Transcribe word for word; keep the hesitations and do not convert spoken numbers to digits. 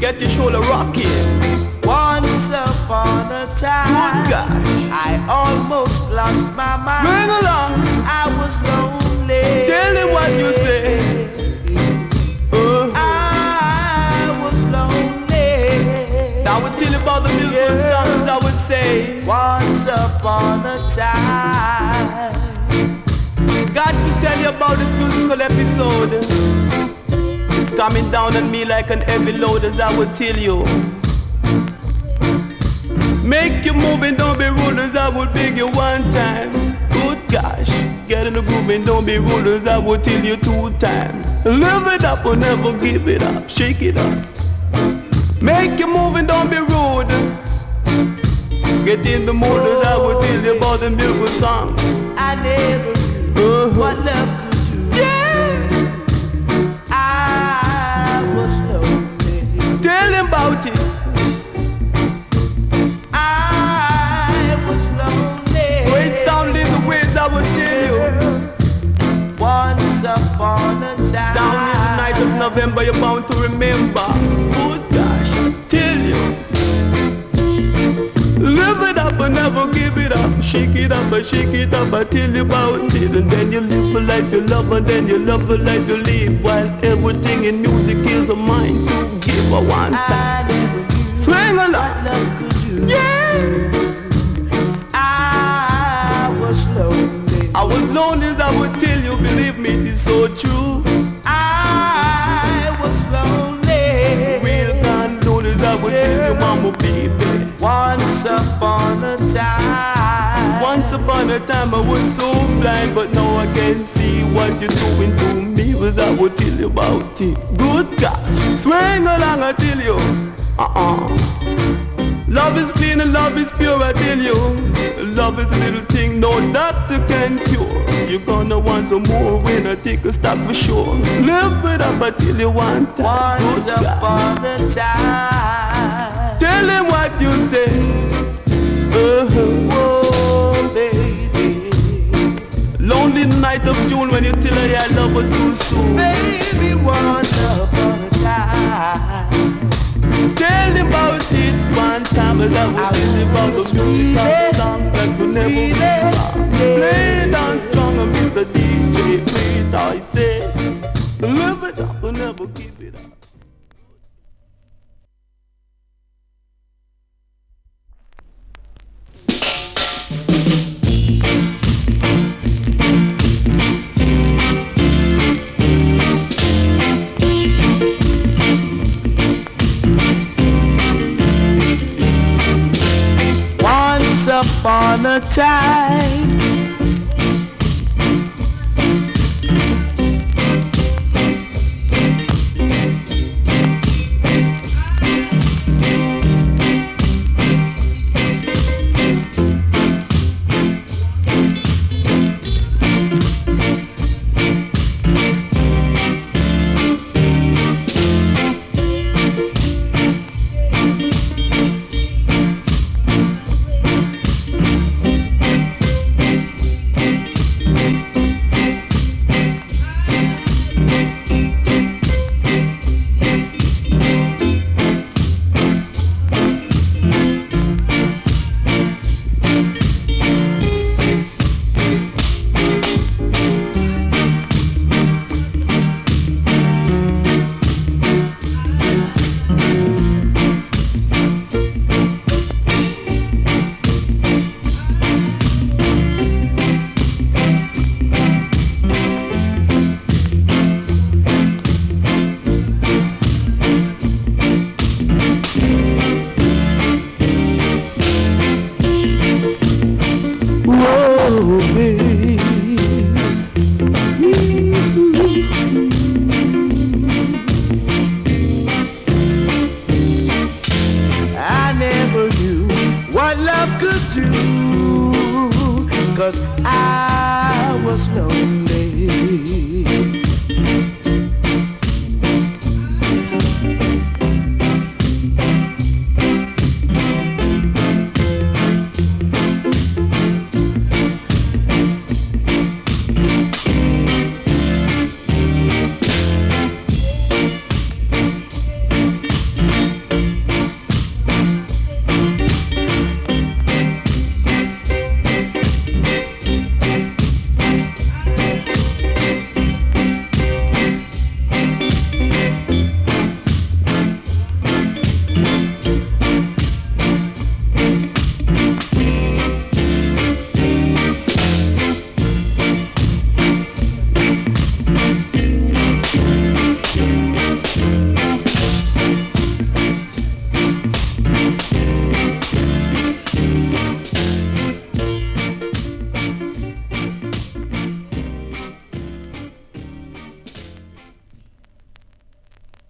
get your shoulder rocking. Once upon a time, Good God, I almost lost my mind. swing along. I was lonely. Tell them what you say. Uh, I was lonely. I would tell you about the beautiful Yeah. songs I would say. Once upon a time. Got to tell you about this musical episode. It's coming down on me like an heavy load, as I would tell you. Make you move and don't be rude, as I would beg you one time. Good gosh, get in the groove and don't be rude, as I would tell you two times. Live it up or never give it up, shake it up. Make you move and don't be rude. Get in the mood, as I would tell you about the beautiful song. I never knew Uh-huh. what love could do. Yeah, I was lonely. tell them about it. I was lonely. Great sound in the ways I would tell you. Once upon a time. Down in the night of November, you're bound to remember. Good gosh, I tell you. Live it up and never give it up. Shake it up and shake it up, I tell you about it. And then you live a life you love, and then you love a life you live. While everything in music is a mind to give a one time. I never knew Swing what along. love could do. Yeah, I was lonely. I was lonely, as I would tell you. Believe me, it is so true. I was lonely. Real kind lonely, as I would tell you, mama, baby. Once upon a time. Once upon a time I was so blind, but now I can see what you're doing to me, as I will tell you about it. Good God, swing along, I tell you. Uh-uh. Love is clean and love is pure, I tell you. Love is a little thing no doctor can cure. You're gonna want some more when I take a stop for sure. Live it up, I tell you one time. Once Good God. upon a time. Tell him what you say. Uh-huh. Oh, baby. Lonely night of June when you tell her your love was too soon. Baby, once upon a time. Tell him about it one time, as I was thinking about the music of the song that could never be wrong. Play it on strong, and Mister D J, please, I say. Live it up and never give it up. Once upon a time. Love could do, 'cause I was lonely.